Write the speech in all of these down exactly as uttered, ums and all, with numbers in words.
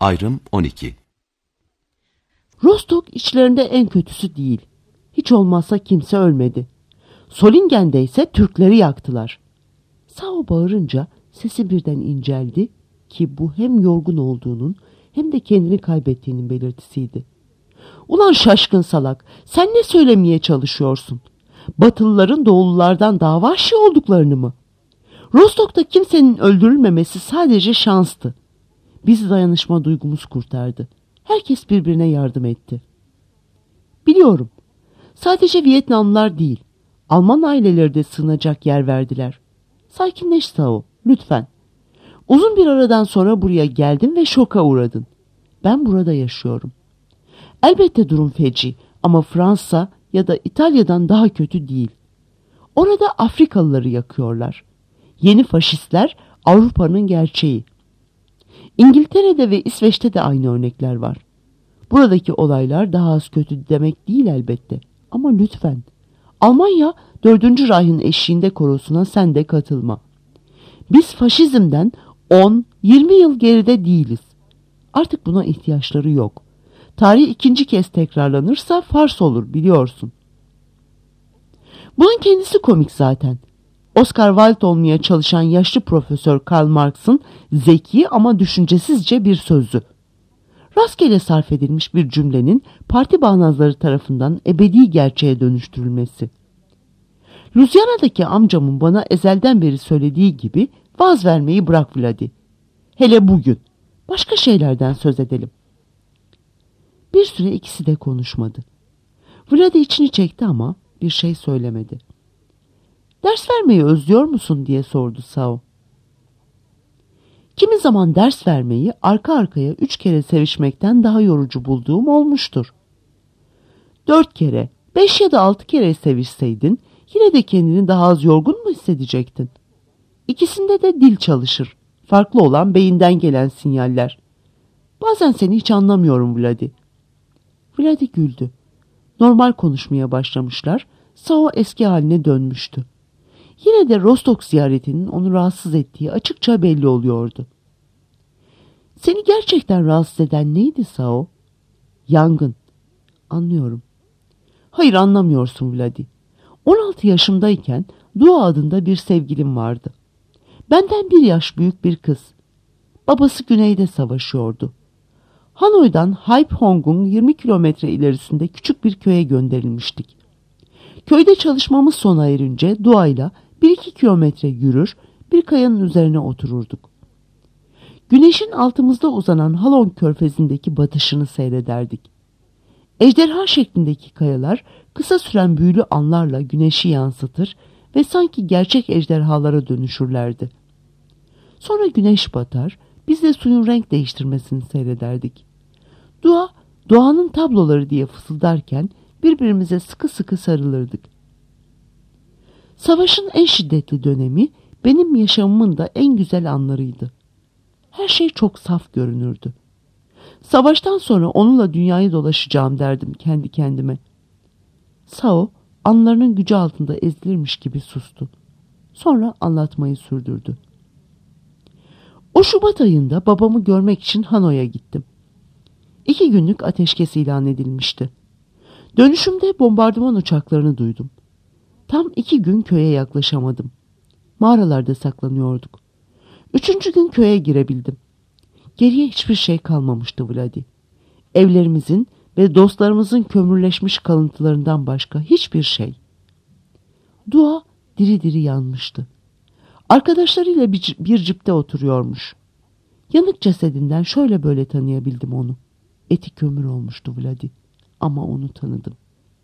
Ayrım on iki. Rostock içlerinde en kötüsü değil. Hiç olmazsa kimse ölmedi. Solingen'de ise Türkleri yaktılar. Sao bağırınca sesi birden inceldi ki bu hem yorgun olduğunun hem de kendini kaybettiğinin belirtisiydi. Ulan şaşkın salak, sen ne söylemeye çalışıyorsun? Batılıların Doğululardan daha vahşi olduklarını mı? Rostock'ta kimsenin öldürülmemesi sadece şanstı. Bizi dayanışma duygumuz kurtardı. Herkes birbirine yardım etti. Biliyorum. Sadece Vietnamlılar değil, Alman aileleri de sığınacak yer verdiler. Sakinleş Sao, lütfen. Uzun bir aradan sonra buraya geldin ve şoka uğradın. Ben burada yaşıyorum. Elbette durum feci ama Fransa ya da İtalya'dan daha kötü değil. Orada Afrikalıları yakıyorlar. Yeni faşistler Avrupa'nın gerçeği. İngiltere'de ve İsveç'te de aynı örnekler var. Buradaki olaylar daha az kötü demek değil elbette. Ama lütfen. Almanya dördüncü Reich'in eşiğinde korosuna sen de katılma. Biz faşizmden on yirmi yıl geride değiliz. Artık buna ihtiyaçları yok. Tarih ikinci kez tekrarlanırsa fars olur biliyorsun. Bunun kendisi komik zaten. Oscar Wilde olmaya çalışan yaşlı Profesör Karl Marx'ın zeki ama düşüncesizce bir sözü. Rastgele sarf edilmiş bir cümlenin parti bağnazları tarafından ebedi gerçeğe dönüştürülmesi. Louisiana'daki amcamın bana ezelden beri söylediği gibi vaz vermeyi bırak Vladi. Hele bugün. Başka şeylerden söz edelim. Bir süre ikisi de konuşmadı. Vladi içini çekti ama bir şey söylemedi. Ders vermeyi özlüyor musun diye sordu Sao. Kimi zaman ders vermeyi arka arkaya üç kere sevişmekten daha yorucu bulduğum olmuştur. Dört kere, beş ya da altı kere sevişseydin yine de kendini daha az yorgun mu hissedecektin? İkisinde de dil çalışır. Farklı olan beyinden gelen sinyaller. Bazen seni hiç anlamıyorum Vladi. Vladi güldü. Normal konuşmaya başlamışlar. Sao eski haline dönmüştü. Yine de Rostock ziyaretinin onu rahatsız ettiği açıkça belli oluyordu. Seni gerçekten rahatsız eden neydi Sao? Yangın. Anlıyorum. Hayır anlamıyorsun Vladi. on altı yaşımdayken Dua adında bir sevgilim vardı. Benden bir yaş büyük bir kız. Babası güneyde savaşıyordu. Hanoi'dan Haiphong'un yirmi kilometre ilerisinde küçük bir köye gönderilmiştik. Köyde çalışmamız sona erince Dua'yla bir iki kilometre yürür, bir kayanın üzerine otururduk. Güneşin altımızda uzanan Halong körfezindeki batışını seyrederdik. Ejderha şeklindeki kayalar kısa süren büyülü anlarla güneşi yansıtır ve sanki gerçek ejderhalara dönüşürlerdi. Sonra güneş batar, biz de suyun renk değiştirmesini seyrederdik. Dua, doğanın tabloları diye fısıldarken birbirimize sıkı sıkı sarılırdık. Savaşın en şiddetli dönemi benim yaşamımın da en güzel anlarıydı. Her şey çok saf görünürdü. Savaştan sonra onunla dünyayı dolaşacağım derdim kendi kendime. Sao anlarının gücü altında ezilirmiş gibi sustu. Sonra anlatmayı sürdürdü. O Şubat ayında babamı görmek için Hanoi'ya gittim. İki günlük ateşkes ilan edilmişti. Dönüşümde bombardıman uçaklarını duydum. Tam iki gün köye yaklaşamadım. Mağaralarda saklanıyorduk. Üçüncü gün köye girebildim. Geriye hiçbir şey kalmamıştı Vladi. Evlerimizin ve dostlarımızın kömürleşmiş kalıntılarından başka hiçbir şey. Dua diri diri yanmıştı. Arkadaşlarıyla bir, bir cipte oturuyormuş. Yanık cesedinden şöyle böyle tanıyabildim onu. Eti kömür olmuştu Vladi. Ama onu tanıdım.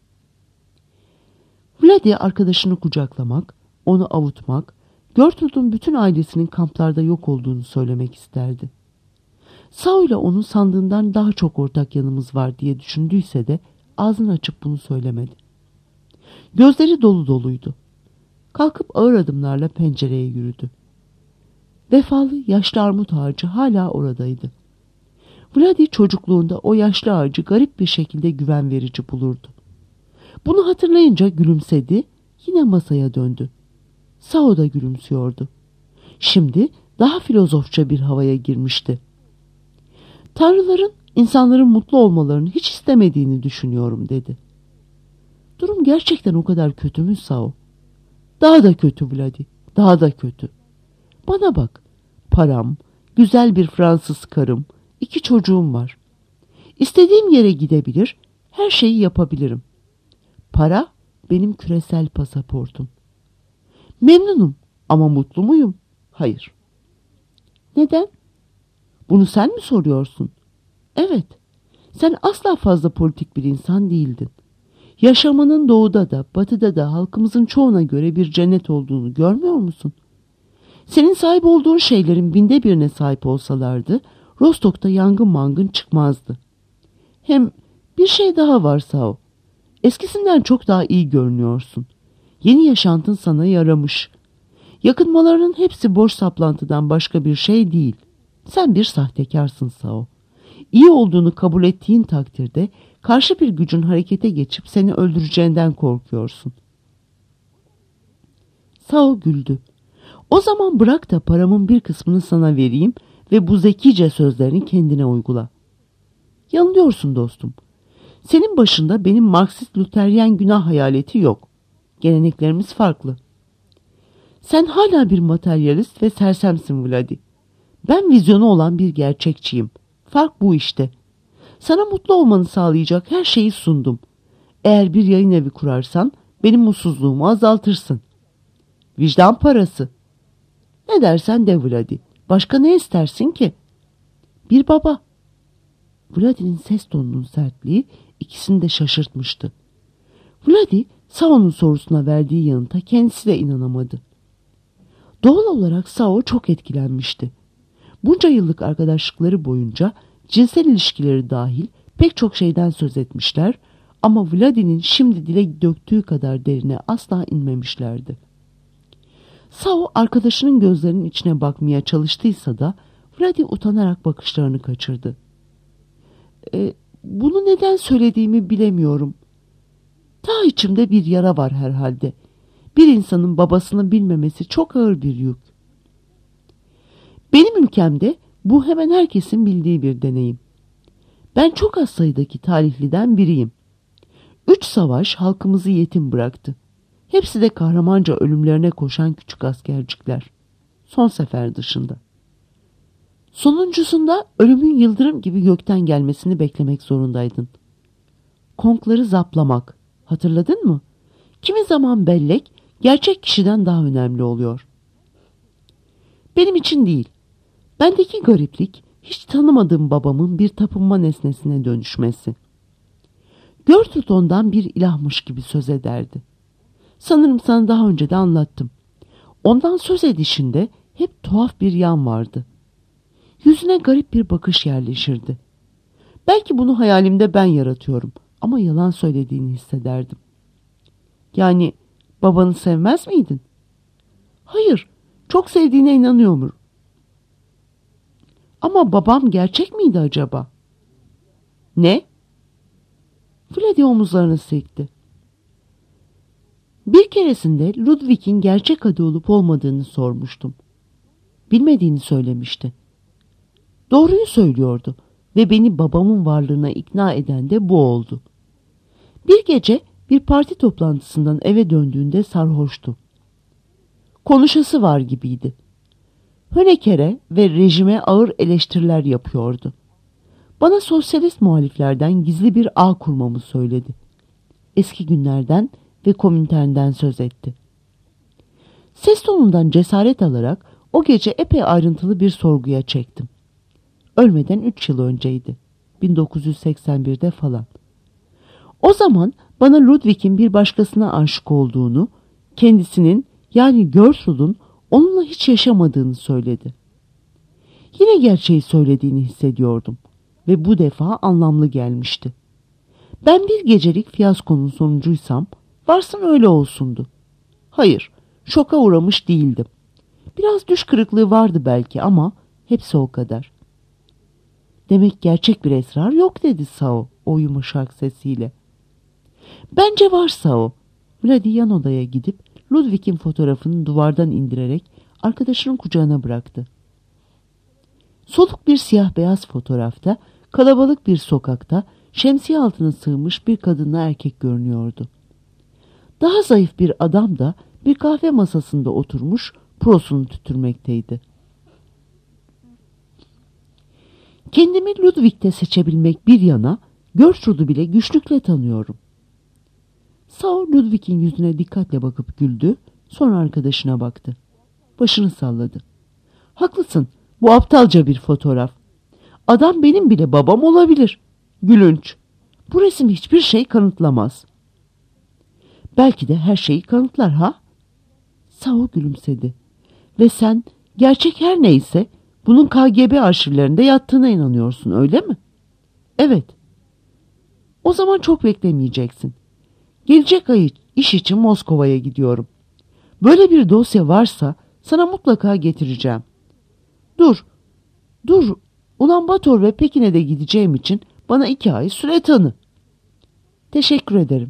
Vladi arkadaşını kucaklamak, onu avutmak, Gertrude'un bütün ailesinin kamplarda yok olduğunu söylemek isterdi. Sao ile onun sandığından daha çok ortak yanımız var diye düşündüyse de ağzını açıp bunu söylemedi. Gözleri dolu doluydu. Kalkıp ağır adımlarla pencereye yürüdü. Vefalı yaşlı armut ağacı hala oradaydı. Vladi çocukluğunda o yaşlı ağacı garip bir şekilde güven verici bulurdu. Bunu hatırlayınca gülümsedi, yine masaya döndü. Sao da gülümsüyordu. Şimdi daha filozofça bir havaya girmişti. Tanrıların insanların mutlu olmalarını hiç istemediğini düşünüyorum dedi. Durum gerçekten o kadar kötü mü Sao? Daha da kötü Vladi, daha da kötü. Bana bak, param, güzel bir Fransız karım, iki çocuğum var. İstediğim yere gidebilir, her şeyi yapabilirim. Para benim küresel pasaportum. Memnunum ama mutlu muyum? Hayır. Neden? Bunu sen mi soruyorsun? Evet, sen asla fazla politik bir insan değildin. Yaşamanın doğuda da batıda da halkımızın çoğuna göre bir cennet olduğunu görmüyor musun? Senin sahip olduğun şeylerin binde birine sahip olsalardı Rostok'ta yangın mangın çıkmazdı. Hem bir şey daha var Sao. Eskisinden çok daha iyi görünüyorsun. Yeni yaşantın sana yaramış. Yakınmalarının hepsi boş saplantıdan başka bir şey değil. Sen bir sahtekarsın Sao. İyi olduğunu kabul ettiğin takdirde karşı bir gücün harekete geçip seni öldüreceğinden korkuyorsun. Sao güldü. O zaman bırak da paramın bir kısmını sana vereyim ve bu zekice sözlerini kendine uygula. Yanılıyorsun dostum. Senin başında benim Marksist Luteryen günah hayaleti yok. Geleneklerimiz farklı. Sen hala bir materyalist ve sersemsin Vladi. Ben vizyonu olan bir gerçekçiyim. Fark bu işte. Sana mutlu olmanı sağlayacak her şeyi sundum. Eğer bir yayın evi kurarsan benim mutsuzluğumu azaltırsın. Vicdan parası. Ne dersen de Vladi. Başka ne istersin ki? Bir baba. Vladi'nin ses tonunun sertliği ikisini de şaşırtmıştı. Vladi, Sao'nun sorusuna verdiği yanıta kendisi de inanamadı. Doğal olarak Sao çok etkilenmişti. Bunca yıllık arkadaşlıkları boyunca cinsel ilişkileri dahil pek çok şeyden söz etmişler ama Vladi'nin şimdi dile döktüğü kadar derine asla inmemişlerdi. Sao arkadaşının gözlerinin içine bakmaya çalıştıysa da Vladi utanarak bakışlarını kaçırdı. E, bunu neden söylediğimi bilemiyorum. Ta içimde bir yara var herhalde. Bir insanın babasını bilmemesi çok ağır bir yük. Benim ülkemde bu hemen herkesin bildiği bir deneyim. Ben çok az sayıdaki talihliden biriyim. Üç savaş halkımızı yetim bıraktı. Hepsi de kahramanca ölümlerine koşan küçük askercikler. Son sefer dışında. Sonuncusunda ölümün yıldırım gibi gökten gelmesini beklemek zorundaydın. Konkları zaplamak. Hatırladın mı? Kimi zaman bellek gerçek kişiden daha önemli oluyor. Benim için değil. Bendeki gariplik hiç tanımadığım babamın bir tapınma nesnesine dönüşmesi. Gertrude ondan bir ilahmış gibi söz ederdi. Sanırım sana daha önce de anlattım. Ondan söz edişinde hep tuhaf bir yan vardı. Yüzüne garip bir bakış yerleşirdi. Belki bunu hayalimde ben yaratıyorum ama yalan söylediğini hissederdim. Yani babanı sevmez miydin? Hayır, çok sevdiğine inanıyorum. Ama babam gerçek miydi acaba? Ne? Vladi omuzlarını silkti. Bir keresinde Ludwig'in gerçek adı olup olmadığını sormuştum. Bilmediğini söylemişti. Doğruyu söylüyordu ve beni babamın varlığına ikna eden de bu oldu. Bir gece bir parti toplantısından eve döndüğünde sarhoştu. Konuşası var gibiydi. Höneker'e ve rejime ağır eleştiriler yapıyordu. Bana sosyalist muhaliflerden gizli bir ağ kurmamı söyledi. Eski günlerden ve Komintern'den söz etti. Ses tonundan cesaret alarak o gece epey ayrıntılı bir sorguya çektim. Ölmeden üç yıl önceydi. bin dokuz yüz seksen birde falan. O zaman bana Ludwig'in bir başkasına aşık olduğunu, kendisinin yani Gertrude'un onunla hiç yaşamadığını söyledi. Yine gerçeği söylediğini hissediyordum ve bu defa anlamlı gelmişti. Ben bir gecelik fiyaskonun sonuncuysam, varsın öyle olsundu. Hayır, şoka uğramış değildim. Biraz düş kırıklığı vardı belki ama hepsi o kadar. Demek gerçek bir esrar yok dedi Sao o yumuşak sesiyle. Bence var Sao. Vladi yan odaya gidip Ludwig'in fotoğrafını duvardan indirerek arkadaşının kucağına bıraktı. Soluk bir siyah beyaz fotoğrafta kalabalık bir sokakta şemsiye altına sığmış bir kadınla erkek görünüyordu. Daha zayıf bir adam da bir kahve masasında oturmuş prosunu tütürmekteydi. Kendimi Ludwig'te seçebilmek bir yana, Gertrude'u bile güçlükle tanıyorum. Sao Ludwig'in yüzüne dikkatle bakıp güldü, sonra arkadaşına baktı. Başını salladı. Haklısın, bu aptalca bir fotoğraf. Adam benim bile babam olabilir. Gülünç. Bu resim hiçbir şey kanıtlamaz. Belki de her şeyi kanıtlar ha? Sao gülümsedi. Ve sen gerçek her neyse bunun K G B arşivlerinde yattığına inanıyorsun, öyle mi? Evet. O zaman çok beklemeyeceksin. Gelecek ay iş için Moskova'ya gidiyorum. Böyle bir dosya varsa sana mutlaka getireceğim. Dur, dur. Ulanbator ve Pekin'e de gideceğim için bana iki ay süre tanı. Teşekkür ederim.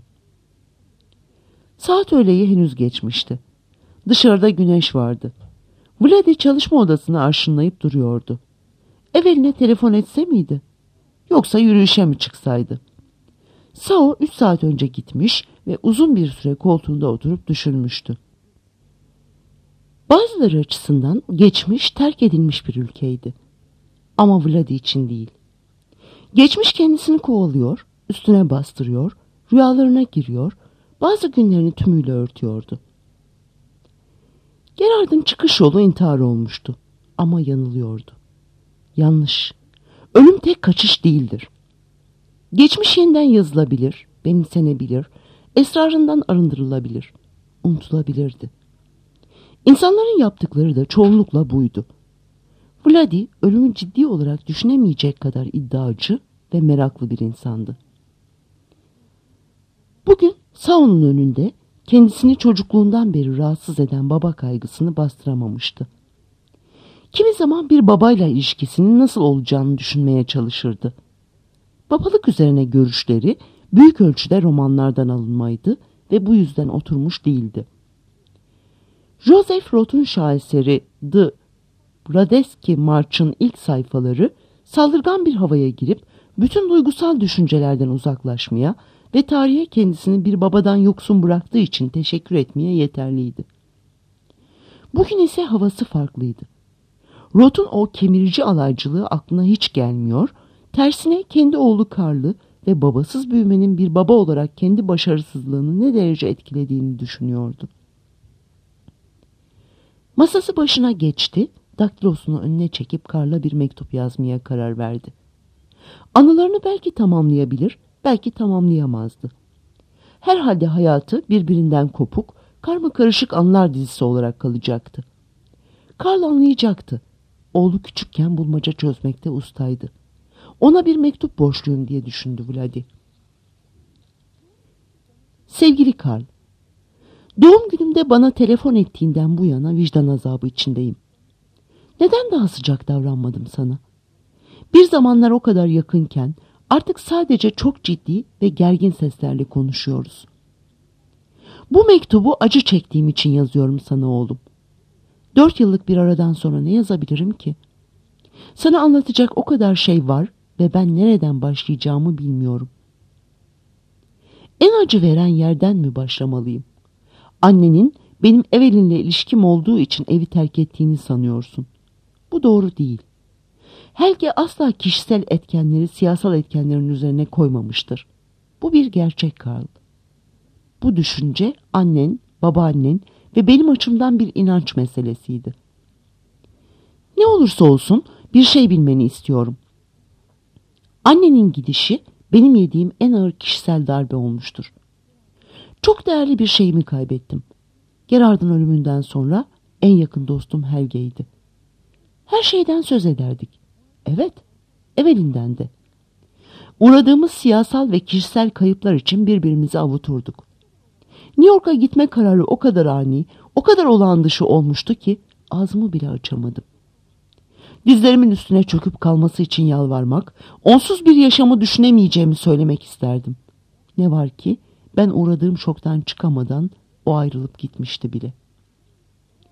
Saat öğleyi henüz geçmişti. Dışarıda güneş vardı. Vladi çalışma odasını arşınlayıp duruyordu. Eveline telefon etse miydi? Yoksa yürüyüşe mi çıksaydı? Sao üç saat önce gitmiş ve uzun bir süre koltuğunda oturup düşünmüştü. Bazıları açısından geçmiş terk edilmiş bir ülkeydi. Ama Vladi için değil. Geçmiş kendisini kovalıyor, üstüne bastırıyor, rüyalarına giriyor, bazı günlerini tümüyle örtüyordu. Gerard'ın çıkış yolu intihar olmuştu. Ama yanılıyordu. Yanlış. Ölüm tek kaçış değildir. Geçmiş yeniden yazılabilir, benimsenebilir, esrarından arındırılabilir, unutulabilirdi. İnsanların yaptıkları da çoğunlukla buydu. Vladi, ölümü ciddi olarak düşünemeyecek kadar iddiacı ve meraklı bir insandı. Bugün Sao'nun önünde kendisini çocukluğundan beri rahatsız eden baba kaygısını bastıramamıştı. Kimi zaman bir babayla ilişkisinin nasıl olacağını düşünmeye çalışırdı. Babalık üzerine görüşleri büyük ölçüde romanlardan alınmaydı ve bu yüzden oturmuş değildi. Joseph Roth'un şaheseri The Radetzky March'ın ilk sayfaları saldırgan bir havaya girip bütün duygusal düşüncelerden uzaklaşmaya ve tarihe kendisini bir babadan yoksun bıraktığı için teşekkür etmeye yeterliydi. Bugün ise havası farklıydı. Roth'un o kemirici alaycılığı aklına hiç gelmiyor, tersine kendi oğlu Karl'ı ve babasız büyümenin bir baba olarak kendi başarısızlığını ne derece etkilediğini düşünüyordu. Masası başına geçti, daktilosunu önüne çekip Karl'a bir mektup yazmaya karar verdi. Anılarını belki tamamlayabilir, belki tamamlayamazdı. Herhalde hayatı birbirinden kopuk, karmakarışık anılar dizisi olarak kalacaktı. Karl anlayacaktı. Oğlu küçükken bulmaca çözmekte ustaydı. Ona bir mektup borçluyum diye düşündü Vladi. Sevgili Karl, doğum günümde bana telefon ettiğinden bu yana vicdan azabı içindeyim. Neden daha sıcak davranmadım sana? Bir zamanlar o kadar yakınken artık sadece çok ciddi ve gergin seslerle konuşuyoruz. Bu mektubu acı çektiğim için yazıyorum sana oğlum. Dört yıllık bir aradan sonra ne yazabilirim ki? Sana anlatacak o kadar şey var ve ben nereden başlayacağımı bilmiyorum. En acı veren yerden mi başlamalıyım? Annenin benim Evelyn'le ilişkim olduğu için evi terk ettiğini sanıyorsun. Bu doğru değil. Helge asla kişisel etkenleri siyasal etkenlerin üzerine koymamıştır. Bu bir gerçek Karl. Bu düşünce annen, babaannen ve benim açımdan bir inanç meselesiydi. Ne olursa olsun bir şey bilmeni istiyorum. Annenin gidişi benim yediğim en ağır kişisel darbe olmuştur. Çok değerli bir şeyimi kaybettim. Gerard'ın ölümünden sonra en yakın dostum Helge'ydi. Her şeyden söz ederdik. Evet, Evelyn'den de. Uğradığımız siyasal ve kişisel kayıplar için birbirimizi avuturduk. New York'a gitme kararı o kadar ani, o kadar olağan dışı olmuştu ki ağzımı bile açamadım. Dizlerimin üstüne çöküp kalması için yalvarmak, onsuz bir yaşamı düşünemeyeceğimi söylemek isterdim. Ne var ki ben uğradığım şoktan çıkamadan o ayrılıp gitmişti bile.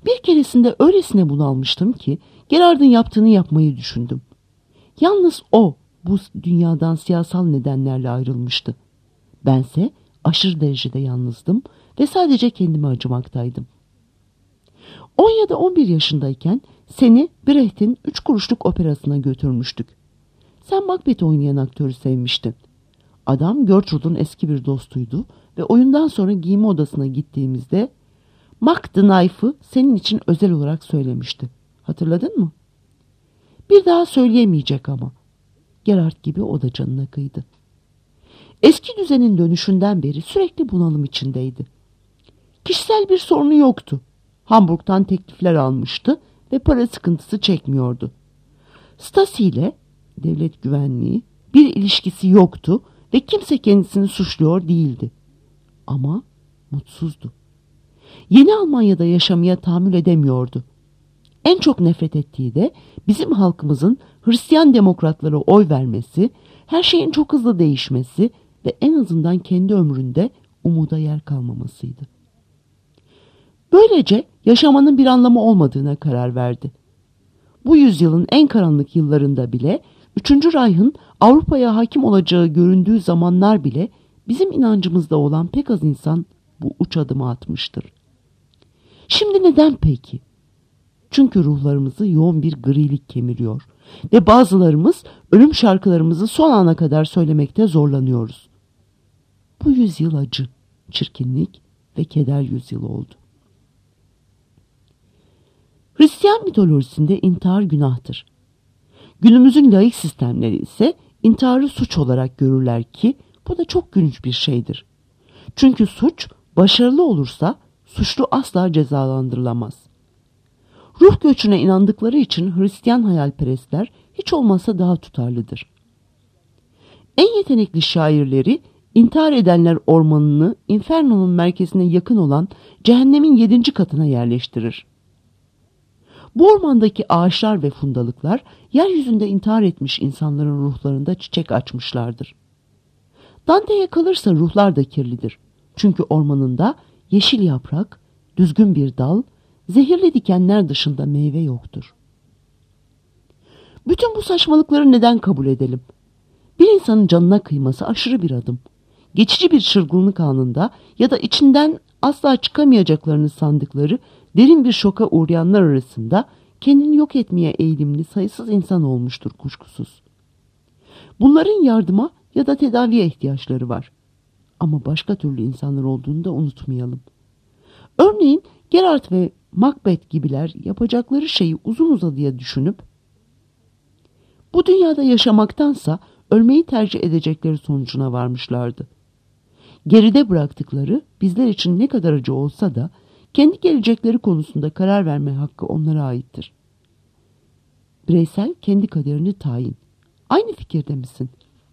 Bir keresinde öylesine bunalmıştım ki Gerard'ın yaptığını yapmayı düşündüm. Yalnız o bu dünyadan siyasal nedenlerle ayrılmıştı. Bense aşırı derecede yalnızdım ve sadece kendime acımaktaydım. on ya da on bir yaşındayken seni Brecht'in üç kuruşluk operasına götürmüştük. Sen Macbeth oynayan aktörü sevmiştin. Adam Gertrude'un eski bir dostuydu ve oyundan sonra giyinme odasına gittiğimizde Mac the Knife'ı senin için özel olarak söylemişti. Hatırladın mı? Bir daha söyleyemeyecek ama. Gerard gibi o da canına kıydı. Eski düzenin dönüşünden beri sürekli bunalım içindeydi. Kişisel bir sorunu yoktu. Hamburg'dan teklifler almıştı ve para sıkıntısı çekmiyordu. Stasi ile devlet güvenliği bir ilişkisi yoktu ve kimse kendisini suçluyor değildi. Ama mutsuzdu. Yeni Almanya'da yaşamaya tahammül edemiyordu. En çok nefret ettiği de bizim halkımızın Hristiyan demokratlara oy vermesi, her şeyin çok hızlı değişmesi ve en azından kendi ömründe umuda yer kalmamasıydı. Böylece yaşamanın bir anlamı olmadığına karar verdi. Bu yüzyılın en karanlık yıllarında bile Üçüncü Reich'ın Avrupa'ya hakim olacağı göründüğü zamanlar bile bizim inancımızda olan pek az insan bu uç adımı atmıştır. Şimdi neden peki? Çünkü ruhlarımızı yoğun bir grilik kemiriyor ve bazılarımız ölüm şarkılarımızı son ana kadar söylemekte zorlanıyoruz. Bu yüzyıl acı, çirkinlik ve keder yüzyılı oldu. Hristiyan mitolojisinde intihar günahtır. Günümüzün laik sistemleri ise intiharı suç olarak görürler ki bu da çok gülünç bir şeydir. Çünkü suç başarılı olursa suçlu asla cezalandırılamaz. Ruh göçüne inandıkları için Hristiyan hayalperestler hiç olmazsa daha tutarlıdır. En yetenekli şairleri intihar edenler ormanını Inferno'nun merkezine yakın olan cehennemin yedinci katına yerleştirir. Bu ormandaki ağaçlar ve fundalıklar yeryüzünde intihar etmiş insanların ruhlarında çiçek açmışlardır. Dante'ye kalırsa ruhlar da kirlidir. Çünkü ormanında yeşil yaprak, düzgün bir dal, zehirli dikenler dışında meyve yoktur. Bütün bu saçmalıkları neden kabul edelim? Bir insanın canına kıyması aşırı bir adım. Geçici bir çılgınlık anında ya da içinden asla çıkamayacaklarını sandıkları derin bir şoka uğrayanlar arasında kendini yok etmeye eğilimli sayısız insan olmuştur kuşkusuz. Bunların yardıma ya da tedaviye ihtiyaçları var. Ama başka türlü insanlar olduğunu da unutmayalım. Örneğin Gerard ve Macbeth gibiler yapacakları şeyi uzun uzadıya düşünüp bu dünyada yaşamaktansa ölmeyi tercih edecekleri sonucuna varmışlardı. Geride bıraktıkları bizler için ne kadar acı olsa da kendi gelecekleri konusunda karar verme hakkı onlara aittir. Bireysel kendi kaderini tayin. Aynı fikirde misin?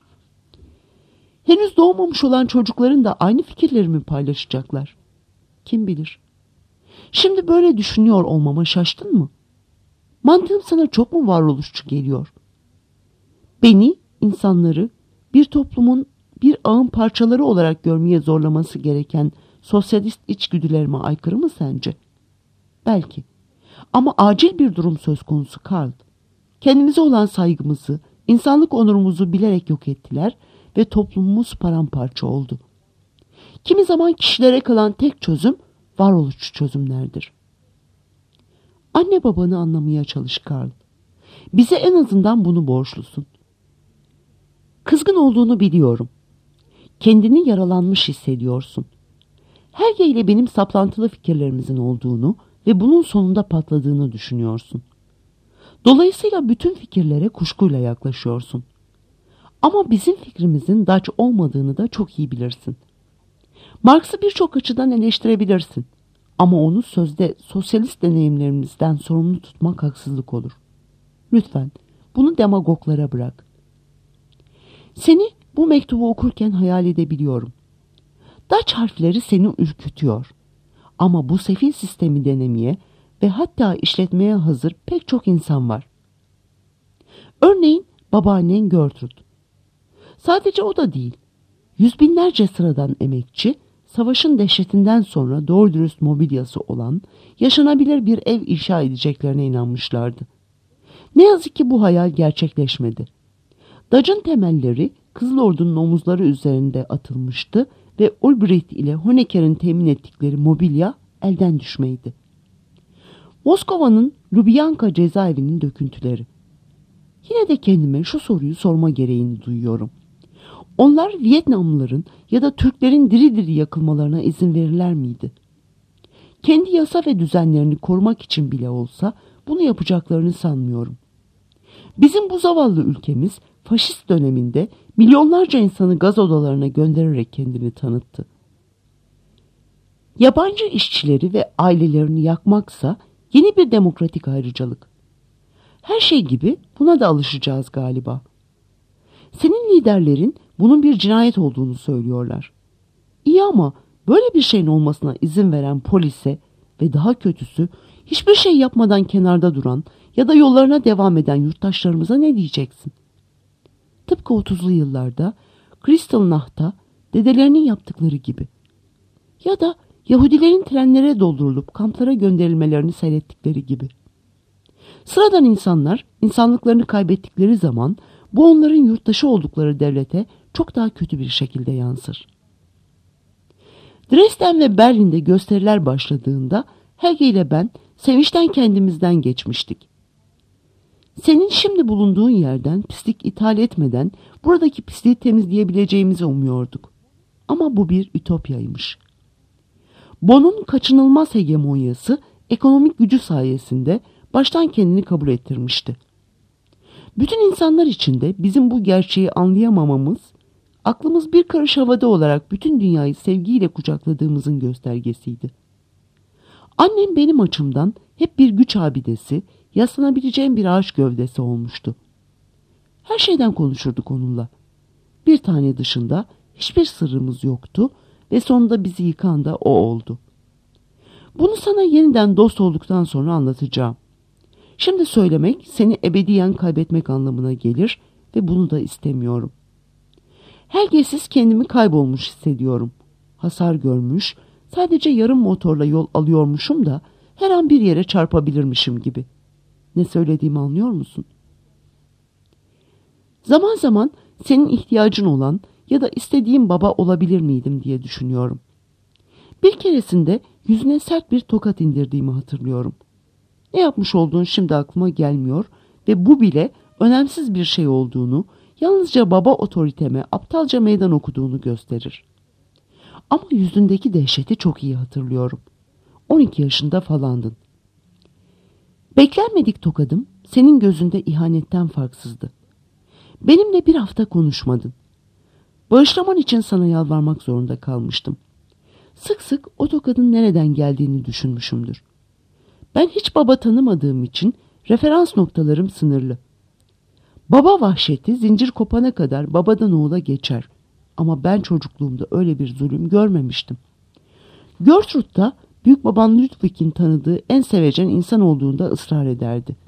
Henüz doğmamış olan çocukların da aynı fikirleri mi paylaşacaklar? Kim bilir? Şimdi böyle düşünüyor olmama şaştın mı? Mantığım sana çok mu varoluşçu geliyor? Beni, insanları bir toplumun bir ağın parçaları olarak görmeye zorlaması gereken sosyalist içgüdülerime aykırı mı sence? Belki. Ama acil bir durum söz konusu Karl. Kendimize olan saygımızı, insanlık onurumuzu bilerek yok ettiler ve toplumumuz paramparça oldu. Kimi zaman kişilere kalan tek çözüm varoluşçu çözümlerdir. Anne babanı anlamaya çalış Karl. Bize en azından bunu borçlusun. Kızgın olduğunu biliyorum. Kendini yaralanmış hissediyorsun. Helge ile benim saplantılı fikirlerimizin olduğunu ve bunun sonunda patladığını düşünüyorsun. Dolayısıyla bütün fikirlere kuşkuyla yaklaşıyorsun. Ama bizim fikrimizin Dutch olmadığını da çok iyi bilirsin. Marx'ı birçok açıdan eleştirebilirsin. Ama onu sözde sosyalist deneyimlerimizden sorumlu tutmak haksızlık olur. Lütfen bunu demagoglara bırak. Seni bu mektubu okurken hayal edebiliyorum. Dutch harfleri seni ürkütüyor. Ama bu sefil sistemi denemeye ve hatta işletmeye hazır pek çok insan var. Örneğin babaannen Gertrude. Sadece o da değil. Yüz binlerce sıradan emekçi savaşın dehşetinden sonra doğru dürüst mobilyası olan, yaşanabilir bir ev inşa edeceklerine inanmışlardı. Ne yazık ki bu hayal gerçekleşmedi. Dacın temelleri Kızıl Ordu'nun omuzları üzerinde atılmıştı ve Ulbricht ile Honecker'in temin ettikleri mobilya elden düşmeydi. Moskova'nın Lubyanka cezaevinin döküntüleri. Yine de kendime şu soruyu sorma gereğini duyuyorum. Onlar Vietnamlıların ya da Türklerin diri diri yakılmalarına izin verirler miydi? Kendi yasa ve düzenlerini korumak için bile olsa bunu yapacaklarını sanmıyorum. Bizim bu zavallı ülkemiz faşist döneminde milyonlarca insanı gaz odalarına göndererek kendini tanıttı. Yabancı işçileri ve ailelerini yakmaksa yeni bir demokratik ayrıcalık. Her şey gibi buna da alışacağız galiba. Senin liderlerin bunun bir cinayet olduğunu söylüyorlar. İyi ama böyle bir şeyin olmasına izin veren polise ve daha kötüsü hiçbir şey yapmadan kenarda duran ya da yollarına devam eden yurttaşlarımıza ne diyeceksin? Tıpkı otuzlu yıllarda Kristallnacht'ta dedelerinin yaptıkları gibi. Ya da Yahudilerin trenlere doldurulup kamplara gönderilmelerini seyrettikleri gibi. Sıradan insanlar insanlıklarını kaybettikleri zaman bu onların yurttaşı oldukları devlete çok daha kötü bir şekilde yansır. Dresden ve Berlin'de gösteriler başladığında Helge ile ben sevinçten kendimizden geçmiştik. Senin şimdi bulunduğun yerden pislik ithal etmeden buradaki pisliği temizleyebileceğimizi umuyorduk. Ama bu bir ütopyaymış. Bon'un kaçınılmaz hegemonyası ekonomik gücü sayesinde baştan kendini kabul ettirmişti. Bütün insanlar içinde bizim bu gerçeği anlayamamamız, aklımız bir karış havada olarak bütün dünyayı sevgiyle kucakladığımızın göstergesiydi. Annem benim açımdan hep bir güç abidesi, yaslanabileceğim bir ağaç gövdesi olmuştu. Her şeyden konuşurduk onunla. Bir tane dışında hiçbir sırrımız yoktu ve sonunda bizi yıkan da o oldu. Bunu sana yeniden dost olduktan sonra anlatacağım. Şimdi söylemek seni ebediyen kaybetmek anlamına gelir ve bunu da istemiyorum. Helgesiz kendimi kaybolmuş hissediyorum. Hasar görmüş, sadece yarım motorla yol alıyormuşum da her an bir yere çarpabilirmişim gibi. Ne söylediğimi anlıyor musun? Zaman zaman senin ihtiyacın olan ya da istediğin baba olabilir miydim diye düşünüyorum. Bir keresinde yüzüne sert bir tokat indirdiğimi hatırlıyorum. Ne yapmış olduğun şimdi aklıma gelmiyor ve bu bile önemsiz bir şey olduğunu, yalnızca baba otoriteme aptalca meydan okuduğunu gösterir. Ama yüzündeki dehşeti çok iyi hatırlıyorum. on iki yaşında falandın. Beklenmedik tokadım senin gözünde ihanetten farksızdı. Benimle bir hafta konuşmadın. Bağışlaman için sana yalvarmak zorunda kalmıştım. Sık sık o tokadın nereden geldiğini düşünmüşümdür. Ben hiç baba tanımadığım için referans noktalarım sınırlı. Baba vahşeti zincir kopana kadar babadan oğula geçer. Ama ben çocukluğumda öyle bir zulüm görmemiştim. Gertrude da büyük baban Ludwig'in tanıdığı en sevecen insan olduğunda ısrar ederdi.